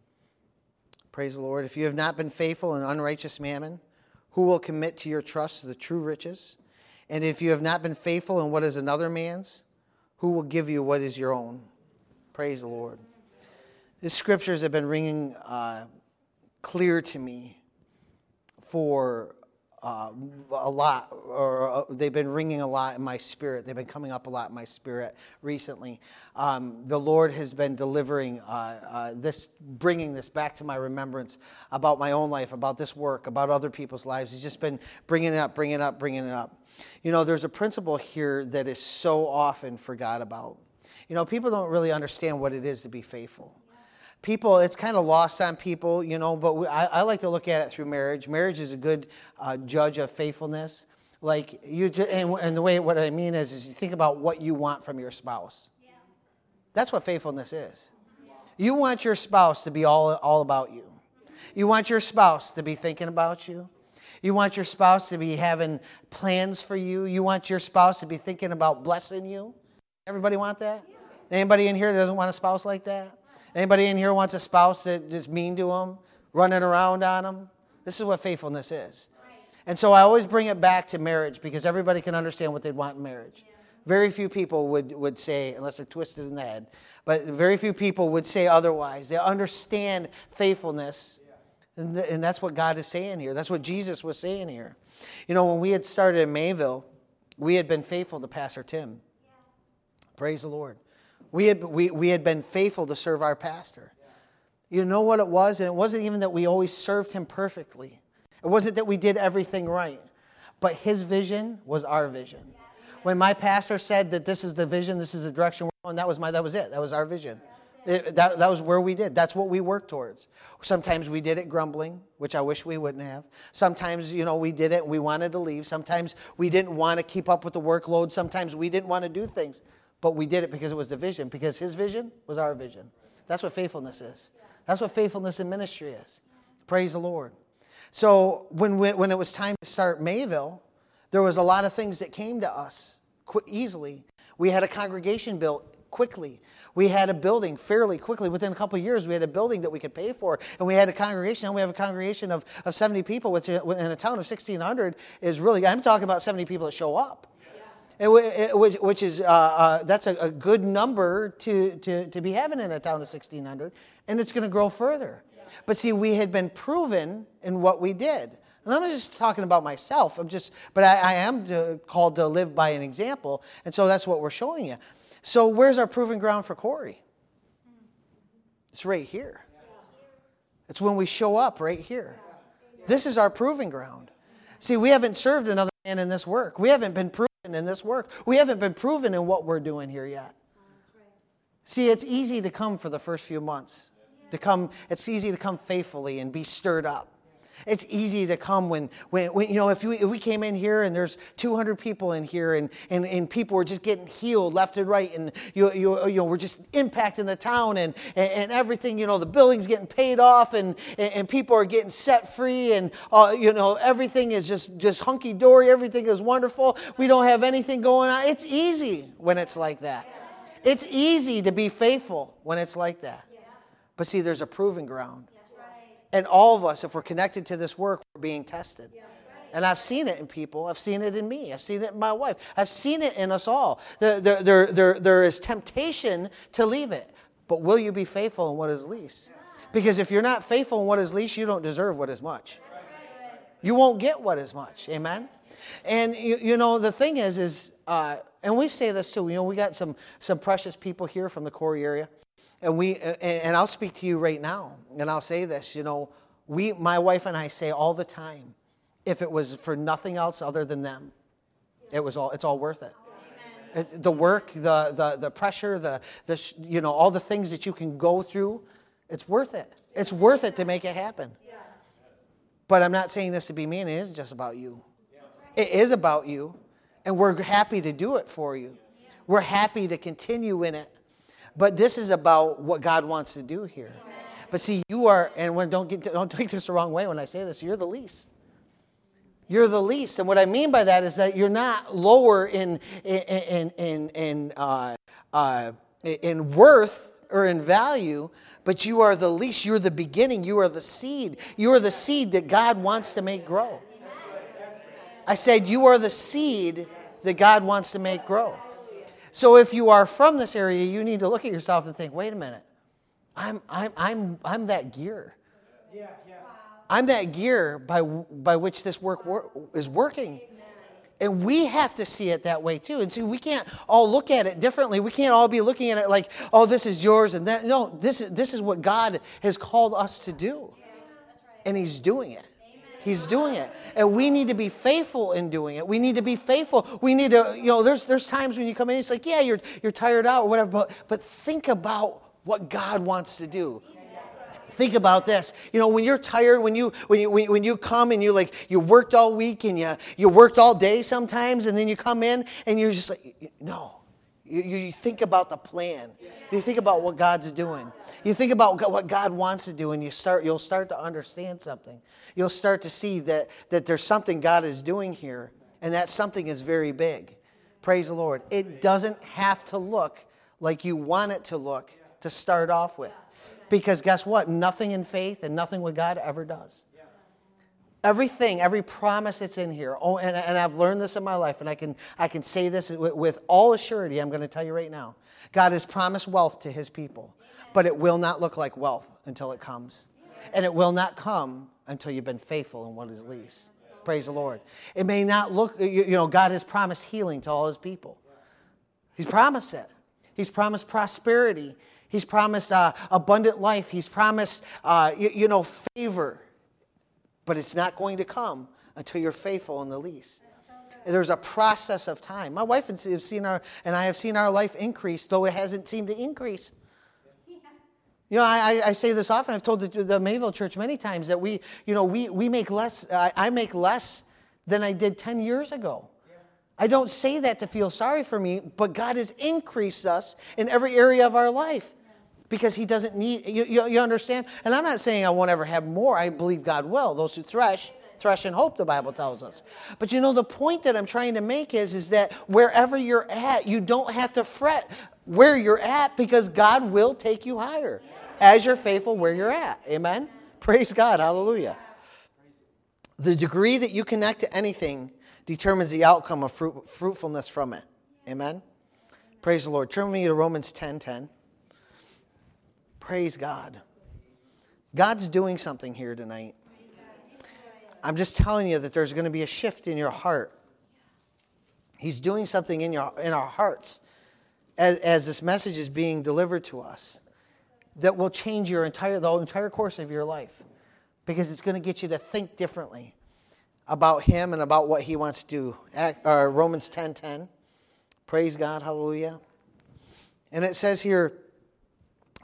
praise the Lord, if you have not been faithful in unrighteous mammon, who will commit to your trust the true riches? And if you have not been faithful in what is another man's, who will give you what is your own? Praise the Lord. These scriptures have been ringing clear to me for a lot, or they've been ringing a lot in my spirit. They've been coming up a lot in my spirit recently. The Lord has been delivering bringing this back to my remembrance about my own life, about this work, about other people's lives. He's just been bringing it up. You know, there's a principle here that is so often forgot about. You know, people don't really understand what it is to be faithful. People, it's kind of lost on people, you know, but I like to look at it through marriage. Marriage is a good judge of faithfulness. Like, and the way, what I mean is you think about what you want from your spouse. Yeah. That's what faithfulness is. Yeah. You want your spouse to be all about you. You want your spouse to be thinking about you. You want your spouse to be having plans for you. You want your spouse to be thinking about blessing you. Everybody want that? Yeah. Anybody in here that doesn't want a spouse like that? Anybody in here wants a spouse that is mean to them, running around on them? This is what faithfulness is. And so I always bring it back to marriage because everybody can understand what they'd want in marriage. Very few people would say, unless they're twisted in the head, but very few people would say otherwise. They understand faithfulness, and that's what God is saying here. That's what Jesus was saying here. You know, when we had started in Mayville, we had been faithful to Pastor Tim. Praise the Lord. We had been faithful to serve our pastor. You know what it was? And it wasn't even that we always served him perfectly. It wasn't that we did everything right. But his vision was our vision. When my pastor said that this is the vision, this is the direction we're going, that was it. That was our vision. That was where we did. That's what we worked towards. Sometimes we did it grumbling, which I wish we wouldn't have. Sometimes, you know, we did it and we wanted to leave. Sometimes we didn't want to keep up with the workload. Sometimes we didn't want to do things. But we did it because it was the vision, because his vision was our vision. That's what faithfulness is. That's what faithfulness in ministry is. Praise the Lord. So when it was time to start Mayville, there was a lot of things that came to us easily. We had a congregation built quickly. We had a building fairly quickly. Within a couple of years, we had a building that we could pay for. And we had a congregation. And we have a congregation of 70 people, which in a town of 1,600 is really, I'm talking about 70 people that show up. Which is that's a good number to be having in a town of 1,600, and it's going to grow further. Yeah. But see, we had been proven in what we did, and I'm not just talking about myself. But I am called to live by an example, and so that's what we're showing you. So where's our proving ground for Corey? It's right here. It's when we show up right here. This is our proving ground. See, we haven't served another man in this work. We haven't been proven in this work. We haven't been proven in what we're doing here yet. See, it's easy to come for the first few months. It's easy to come faithfully and be stirred up. It's easy to come when if we came in here and there's 200 people in here and people are just getting healed left and right, and we're just impacting the town and everything, the building's getting paid off and people are getting set free, and everything is just hunky dory, everything is wonderful. We don't have anything going on. It's easy when it's like that. It's easy to be faithful when it's like that. But see, there's a proving ground. And all of us, if we're connected to this work, we're being tested. And I've seen it in people. I've seen it in me. I've seen it in my wife. I've seen it in us all. There is temptation to leave it. But will you be faithful in what is least? Because if you're not faithful in what is least, you don't deserve what is much. You won't get what is much. Amen? And, the thing is and we say this too. We got some precious people here from the Corey area. And I'll speak to you right now, and I'll say this, my wife and I say all the time, if it was for nothing else other than them, it's all worth it. The work, the pressure, all the things that you can go through, it's worth it. It's worth it to make it happen. But I'm not saying this to be mean. It isn't just about you. It is about you, and we're happy to do it for you. We're happy to continue in it. But this is about what God wants to do here. But see, you are, and don't take this the wrong way when I say this, you're the least. You're the least. And what I mean by that is that you're not lower in worth or in value, but you are the least. You're the beginning. You are the seed. You are the seed that God wants to make grow. I said you are the seed that God wants to make grow. So if you are from this area, you need to look at yourself and think, wait a minute, I'm that gear. I'm that gear by which this work is working. And we have to see it that way too. And see, we can't all look at it differently. We can't all be looking at it like, oh, this is yours and that. No, this is what God has called us to do. And He's doing it. He's doing it. And we need to be faithful in doing it. We need to be faithful. We need to, there's times when you come in, it's like, yeah, you're tired out or whatever, but think about what God wants to do. Think about this. When you're tired, when you come and you worked all week and you worked all day sometimes, and then you come in and you're just like, no. You think about the plan. You think about what God's doing. You think about what God wants to do, and you'll start to understand something. You'll start to see that there's something God is doing here, and that something is very big. Praise the Lord. It doesn't have to look like you want it to look to start off with. Because guess what? Nothing in faith and nothing with God ever does. Everything, every promise that's in here, and I've learned this in my life, and I can say this with all assurity. I'm going to tell you right now. God has promised wealth to His people, but it will not look like wealth until it comes. And it will not come until you've been faithful in what is least. Praise the Lord. It may not look, God has promised healing to all His people. He's promised it. He's promised prosperity. He's promised abundant life. He's promised, favor. But it's not going to come until you're faithful in the least. There's a process of time. My wife and I have seen our life increase, though it hasn't seemed to increase. I say this often. I've told the Mayville Church many times that we make less. I make less than I did 10 years ago. I don't say that to feel sorry for me, but God has increased us in every area of our life. Because He doesn't need, you understand? And I'm not saying I won't ever have more. I believe God will. Those who thresh in hope, the Bible tells us. But the point that I'm trying to make is that wherever you're at, you don't have to fret where you're at, because God will take you higher as you're faithful where you're at. Amen? Praise God. Hallelujah. The degree that you connect to anything determines the outcome of fruitfulness from it. Amen? Praise the Lord. Turn with me to Romans 10:10. Praise God. God's doing something here tonight. I'm just telling you that there's going to be a shift in your heart. He's doing something in our hearts as this message is being delivered to us that will change the entire course of your life, because it's going to get you to think differently about Him and about what He wants to do. Romans 10:10. Praise God. Hallelujah. And it says here,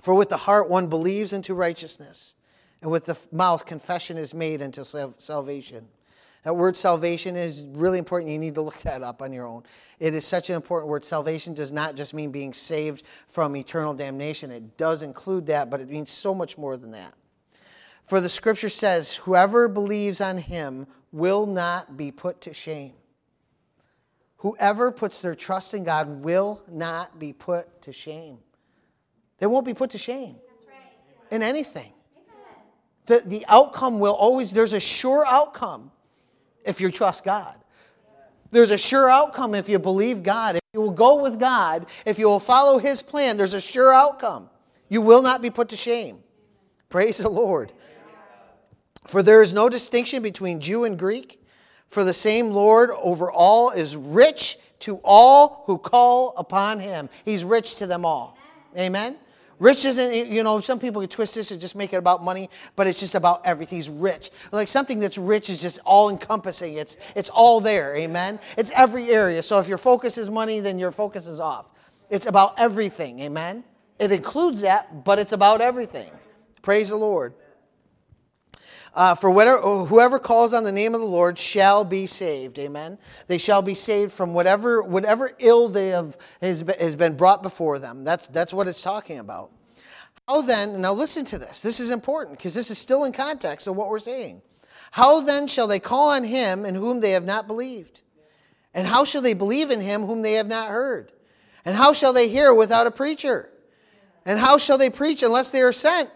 For with the heart one believes into righteousness, and with the mouth confession is made unto salvation. That word salvation is really important. You need to look that up on your own. It is such an important word. Salvation does not just mean being saved from eternal damnation. It does include that, but it means so much more than that. For the scripture says, whoever believes on him will not be put to shame. Whoever puts their trust in God will not be put to shame. They won't be put to shame in anything. The outcome will always, there's a sure outcome if you trust God. There's a sure outcome if you believe God. If you will go with God, if you will follow his plan, there's a sure outcome. You will not be put to shame. Praise the Lord. For there is no distinction between Jew and Greek, for the same Lord over all is rich to all who call upon him. He's rich to them all. Amen? Rich isn't, some people can twist this and just make it about money, but it's just about everything. He's rich. Like something that's rich is just all-encompassing. It's all there, amen? It's every area. So if your focus is money, then your focus is off. It's about everything, amen? It includes that, but it's about everything. Praise the Lord. For whoever calls on the name of the Lord shall be saved, amen? They shall be saved from whatever ill has been brought before them. That's what it's talking about. How then, now listen to this. This is important because this is still in context of what we're saying. How then shall they call on him in whom they have not believed? And how shall they believe in him whom they have not heard? And how shall they hear without a preacher? And how shall they preach unless they are sent?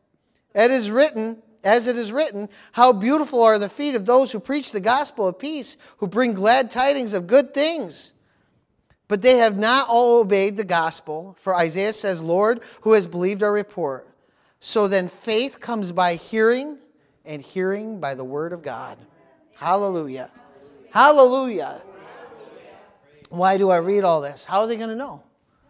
As it is written, how beautiful are the feet of those who preach the gospel of peace, who bring glad tidings of good things. But they have not all obeyed the gospel. For Isaiah says, Lord, who has believed our report? So then faith comes by hearing, and hearing by the word of God. Hallelujah. Hallelujah. Why do I read all this? How are they going to know?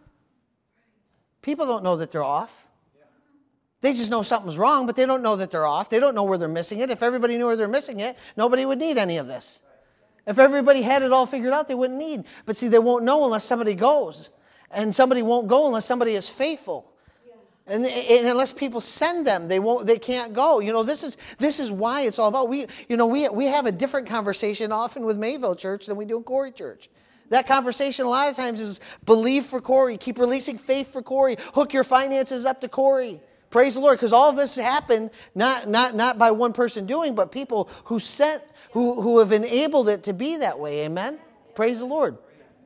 People don't know that they're off. They just know something's wrong, but they don't know that they're off. They don't know where they're missing it. If everybody knew where they're missing it, nobody would need any of this. If everybody had it all figured out, they wouldn't need. But see, they won't know unless somebody goes. And somebody won't go unless somebody is faithful. And unless people send them, they can't go. This is why it's all about. We have a different conversation often with Mayville Church than we do in Corey Church. That conversation a lot of times is believe for Corey, keep releasing faith for Corey, hook your finances up to Corey. Praise the Lord, because all this happened not by one person doing, but people who have enabled it to be that way. Amen? Praise the Lord.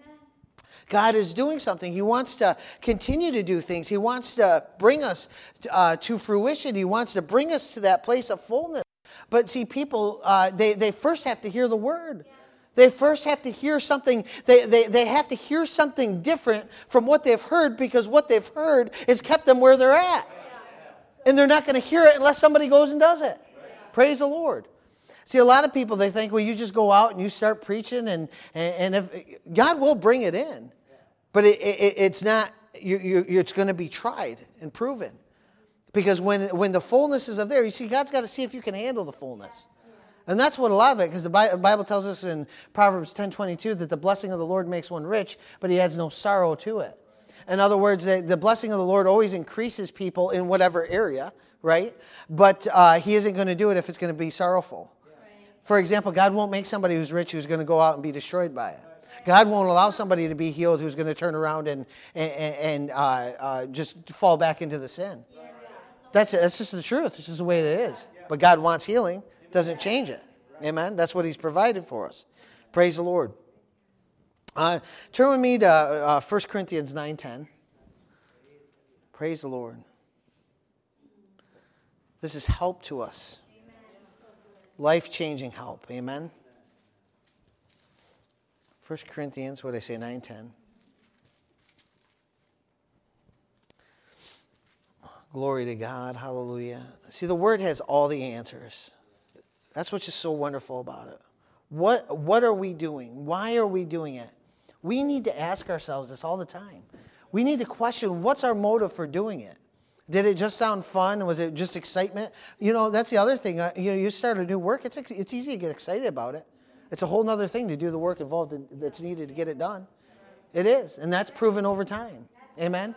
God is doing something. He wants to continue to do things. He wants to bring us to fruition. He wants to bring us to that place of fullness. But see, people, they first have to hear the word. They first have to hear something. They have to hear something different from what they've heard, because what they've heard has kept them where they're at. And they're not going to hear it unless somebody goes and does it. Praise the Lord. See, a lot of people, they think, well, you just go out and you start preaching, and if God will bring it in. But it's not, it's going to be tried and proven. Because when the fullness is of there, you see, God's got to see if you can handle the fullness. And that's what a lot of it, because the Bible tells us in Proverbs 10:22 that the blessing of the Lord makes one rich, but he adds no sorrow to it. In other words, the blessing of the Lord always increases people in whatever area, right? But he isn't going to do it if it's going to be sorrowful. For example, God won't make somebody who's rich who's going to go out and be destroyed by it. God won't allow somebody to be healed who's going to turn around and just fall back into the sin. That's just the truth. It's just the way it is. But God wants healing. Doesn't change it. Amen? That's what he's provided for us. Praise the Lord. Turn with me to 1 Corinthians 9:10. Praise the Lord. This is help to us. Life-changing help. Amen? 1 Corinthians, what did I say, 9:10. Glory to God. Hallelujah. See, the Word has all the answers. That's what's just so wonderful about it. What are we doing? Why are we doing it? We need to ask ourselves this all the time. We need to question, what's our motive for doing it? Did it just sound fun? Was it just excitement? That's the other thing. You start a new work, it's easy to get excited about it. It's a whole other thing to do the work involved that's needed to get it done. It is, and that's proven over time. Amen?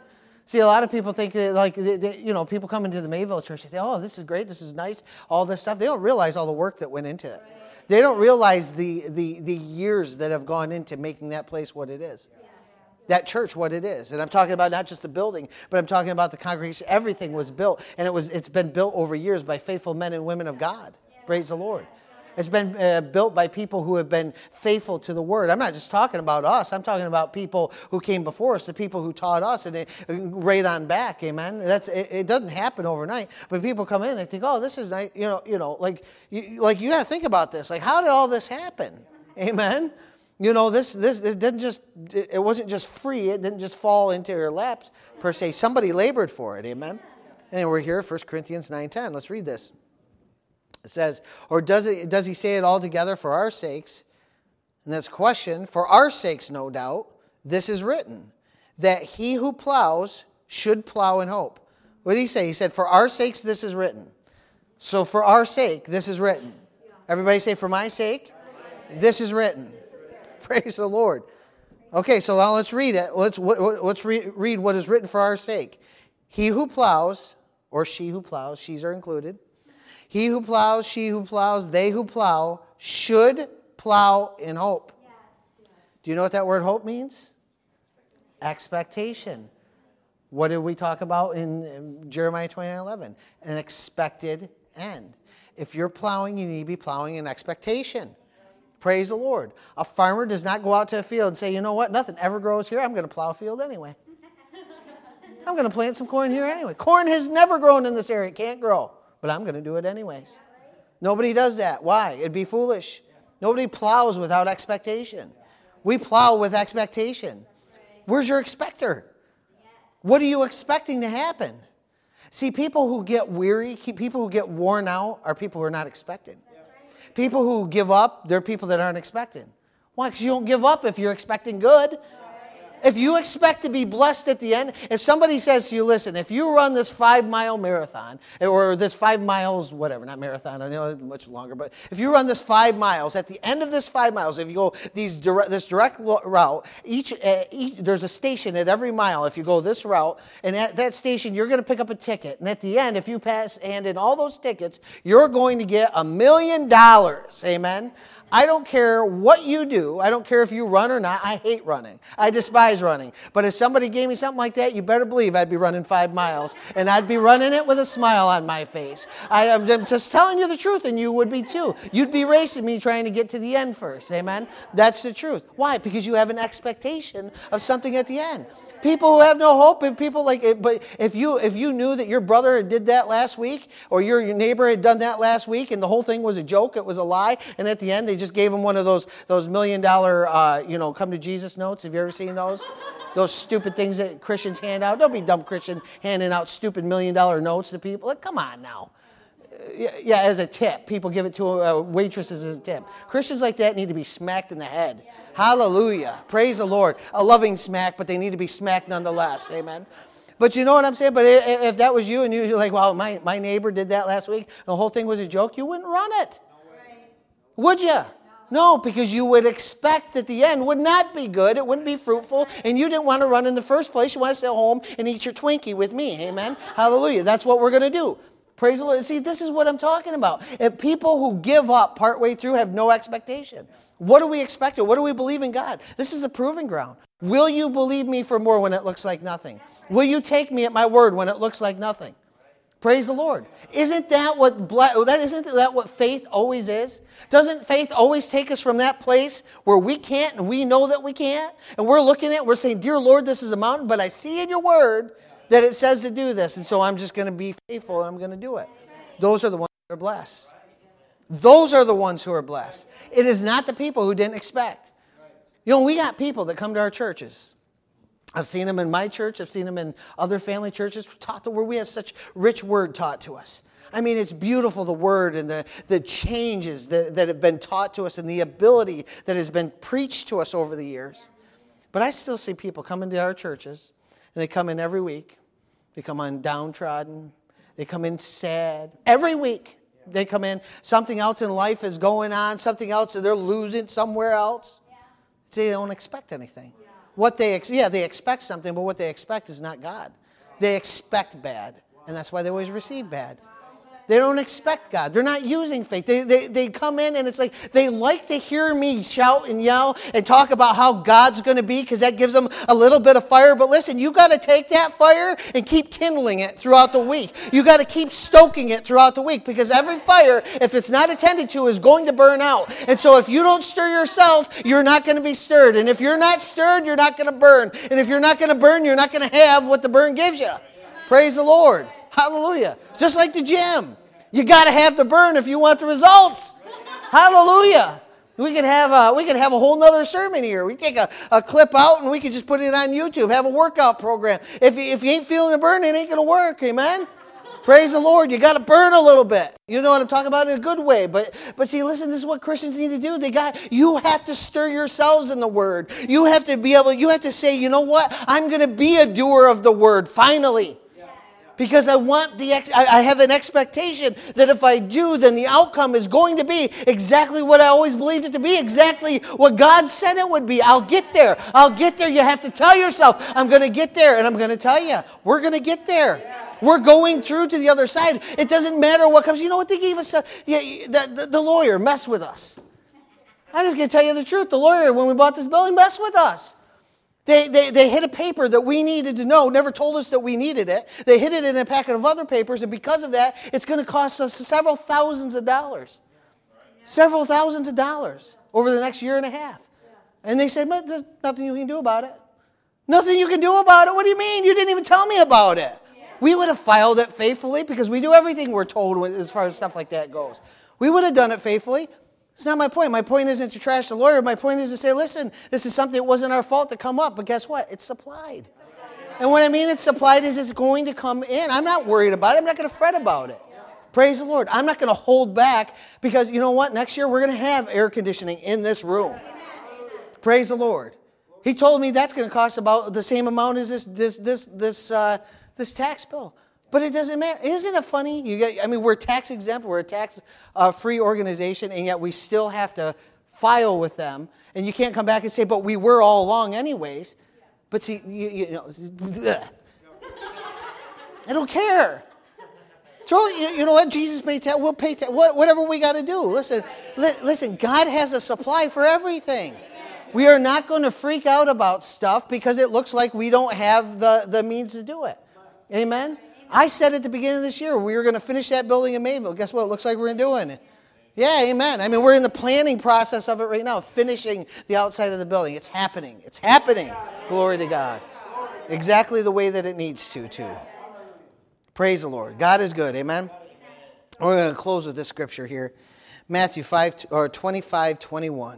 See, a lot of people think that, like, people come into the Mayville church, they think, oh, this is great, this is nice, all this stuff. They don't realize all the work that went into it. Right. They don't realize the years that have gone into making that place what it is. Yeah. That church what it is. And I'm talking about not just the building, but I'm talking about the congregation. Everything was built, and it's been built over years by faithful men and women of God. Yeah. Praise the Lord. It's been built by people who have been faithful to the Word. I'm not just talking about us. I'm talking about people who came before us, the people who taught us, and they right on back. Amen. It doesn't happen overnight. But people come in, they think, oh, this is nice. Like you got to think about this. Like, how did all this happen? Amen. This it wasn't just free. It didn't just fall into your laps per se. Somebody labored for it. Amen. And we're here, 1 Corinthians 9:10. Let's read this. It says, or does he say it all together for our sakes? And that's a question. For our sakes, no doubt, this is written, that he who plows should plow in hope. What did he say? He said, for our sakes, this is written. So for our sake, this is written. Everybody say, for my sake, this is written. Praise the Lord. Okay, so now let's read it. Let's read what is written for our sake. He who plows, or she who plows, she's are included. He who plows, she who plows, they who plow should plow in hope. Do you know what that word hope means? Expectation. What did we talk about in Jeremiah 29:11? An expected end. If you're plowing, you need to be plowing in expectation. Praise the Lord. A farmer does not go out to a field and say, you know what, nothing ever grows here. I'm going to plow a field anyway. I'm going to plant some corn here anyway. Corn has never grown in this area. It can't grow. But I'm going to do it anyways. Nobody does that. Why? It'd be foolish. Nobody plows without expectation. We plow with expectation. Where's your expector? What are you expecting to happen? See, people who get weary, people who get worn out are people who are not expecting. People who give up, they're people that aren't expecting. Why? Because you don't give up if you're expecting good. If you expect to be blessed at the end, if somebody says to you, listen, if you run this 5-mile marathon, or this 5 miles, whatever, not marathon, I know it's much longer, but if you run this 5 miles, at the end of this 5 miles, if you go this direct route, there's a station at every mile. If you go this route, and at that station, you're going to pick up a ticket. And at the end, if you hand in all those tickets, you're going to get $1 million. Amen? I don't care what you do. I don't care if you run or not. I hate running. I despise running. But if somebody gave me something like that, you better believe I'd be running 5 miles. And I'd be running it with a smile on my face. I'm just telling you the truth, and you would be too. You'd be racing me trying to get to the end first. Amen? That's the truth. Why? Because you have an expectation of something at the end. People who have no hope, and people like it, but if you knew that your brother did that last week, or your neighbor had done that last week, and the whole thing was a joke, it was a lie, and at the end they just gave him one of those $1 million come to Jesus notes. Have you ever seen those? Those stupid things that Christians hand out. Don't be dumb Christian handing out stupid $1 million notes to people. Like, come on now. Yeah, as a tip. People give it to waitresses as a tip. Christians like that need to be smacked in the head. Hallelujah. Praise the Lord. A loving smack, but they need to be smacked nonetheless. Amen. But you know what I'm saying? But if that was you and you're like, well, my neighbor did that last week, the whole thing was a joke, you wouldn't run it. Would you? No, because you would expect that the end would not be good. It wouldn't be fruitful. And you didn't want to run in the first place. You want to stay home and eat your Twinkie with me. Amen. Hallelujah. That's what we're going to do. Praise the Lord. See, this is what I'm talking about. If people who give up partway through have no expectation. What do we expect? What do we believe in God? This is the proving ground. Will you believe me for more when it looks like nothing? Will you take me at my word when it looks like nothing? Praise the Lord. Isn't that what faith always is? Doesn't faith always take us from that place where we can't and we know that we can't? And we're looking at it, we're saying, dear Lord, this is a mountain, but I see in your word that it says to do this. And so I'm just going to be faithful and I'm going to do it. Those are the ones that are blessed. Those are the ones who are blessed. It is not the people who didn't expect. We got people that come to our churches. I've seen them in my church. I've seen them in other family churches where we have such rich word taught to us. I mean, it's beautiful, the word and the changes that have been taught to us and the ability that has been preached to us over the years. But I still see people come into our churches, and they come in every week. They come in downtrodden. They come in sad. Every week they come in. Something else in life is going on. Something else that they're losing somewhere else. See, they don't expect anything. They expect something, but what they expect is not God. They expect bad, and that's why they always receive bad. They don't expect God. They're not using faith. They come in and it's like they like to hear me shout and yell and talk about how God's going to be because that gives them a little bit of fire. But listen, you got to take that fire and keep kindling it throughout the week. You got to keep stoking it throughout the week because every fire, if it's not attended to, is going to burn out. And so if you don't stir yourself, you're not going to be stirred. And if you're not stirred, you're not going to burn. And if you're not going to burn, you're not going to have what the burn gives you. Praise the Lord. Hallelujah. Just like the gym. You got to have the burn if you want the results. Hallelujah. We could have a whole nother sermon here. We take a clip out and we could just put it on YouTube. Have a workout program. If you ain't feeling the burn, it ain't going to work. Amen? Praise the Lord. You got to burn a little bit. You know what I'm talking about in a good way. But see, listen, this is what Christians need to do. You have to stir yourselves in the Word. You have to say, you know what? I'm going to be a doer of the Word, finally. Because I have an expectation that if I do, then the outcome is going to be exactly what I always believed it to be, exactly what God said it would be. I'll get there. You have to tell yourself, I'm going to get there. And I'm going to tell you, we're going to get there. We're going through to the other side. It doesn't matter what comes. You know what they gave us? The lawyer messed with us. I'm just going to tell you the truth. The lawyer, when we bought this building, messed with us. They hid a paper that we needed to know, never told us that we needed it. They hid it in a packet of other papers, and because of that, it's going to cost us several thousands of dollars. Several thousands of dollars over the next year and a half. And they said, but there's nothing you can do about it. Nothing you can do about it? What do you mean? You didn't even tell me about it. We would have filed it faithfully because we do everything we're told as far as stuff like that goes. We would have done it faithfully. It's not my point. My point isn't to trash the lawyer. My point is to say, listen, this is something that wasn't our fault to come up. But guess what? It's supplied. And what I mean it's supplied is it's going to come in. I'm not worried about it. I'm not going to fret about it. Praise the Lord. I'm not going to hold back because you know what? Next year we're going to have air conditioning in this room. Praise the Lord. He told me that's going to cost about the same amount as this tax bill. But it doesn't matter. Isn't it funny? We're tax exempt. We're a tax-free organization, and yet we still have to file with them. And you can't come back and say, but we were all along anyways. But see, I don't care. You know what? Jesus paid tax. We'll pay tax. Whatever we got to do. Listen. God has a supply for everything. We are not going to freak out about stuff because it looks like we don't have the means to do it. Amen? I said at the beginning of this year, we were going to finish that building in Mayville. Guess what? It looks like we're doing it. Yeah, amen. We're in the planning process of it right now, finishing the outside of the building. It's happening. It's happening. Glory to God. Exactly the way that it needs to, too. Praise the Lord. God is good. Amen. We're going to close with this scripture here. Matthew 25:21.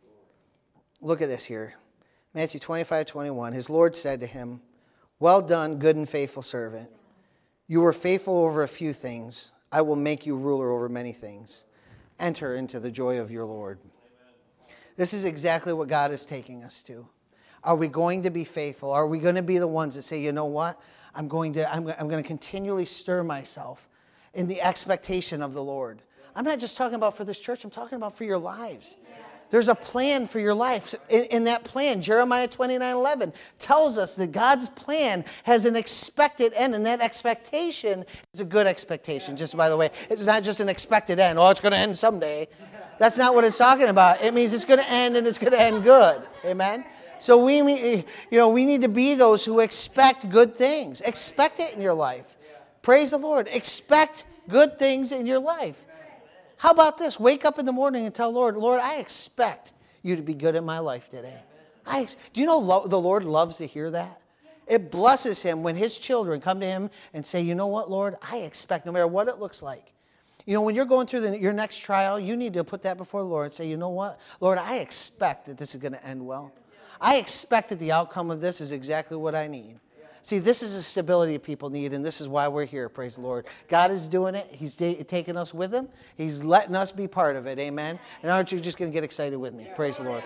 Look at this here. Matthew 25:21. His Lord said to him, well done, good and faithful servant. You were faithful over a few things. I will make you ruler over many things. Enter into the joy of your Lord. This is exactly what God is taking us to. Are we going to be faithful? Are we going to be the ones that say, you know what? I'm going to continually stir myself in the expectation of the Lord. I'm not just talking about for this church. I'm talking about for your lives. There's a plan for your life. In that plan, Jeremiah 29:11 tells us that God's plan has an expected end, and that expectation is a good expectation. Just by the way, it's not just an expected end. Oh, it's going to end someday. That's not what it's talking about. It means it's going to end, and it's going to end good. Amen? So we need to be those who expect good things. Expect it in your life. Praise the Lord. Expect good things in your life. How about this? Wake up in the morning and tell Lord, I expect you to be good in my life today. Do you know the Lord loves to hear that? It blesses him when his children come to him and say, you know what, Lord, I expect, no matter what it looks like. You know, when you're going through your next trial, you need to put that before the Lord and say, you know what, Lord, I expect that this is going to end well. I expect that the outcome of this is exactly what I need. See, this is a stability people need, and this is why we're here, praise the Lord. God is doing it. He's taking us with him. He's letting us be part of it, amen? And aren't you just going to get excited with me? Praise the Lord.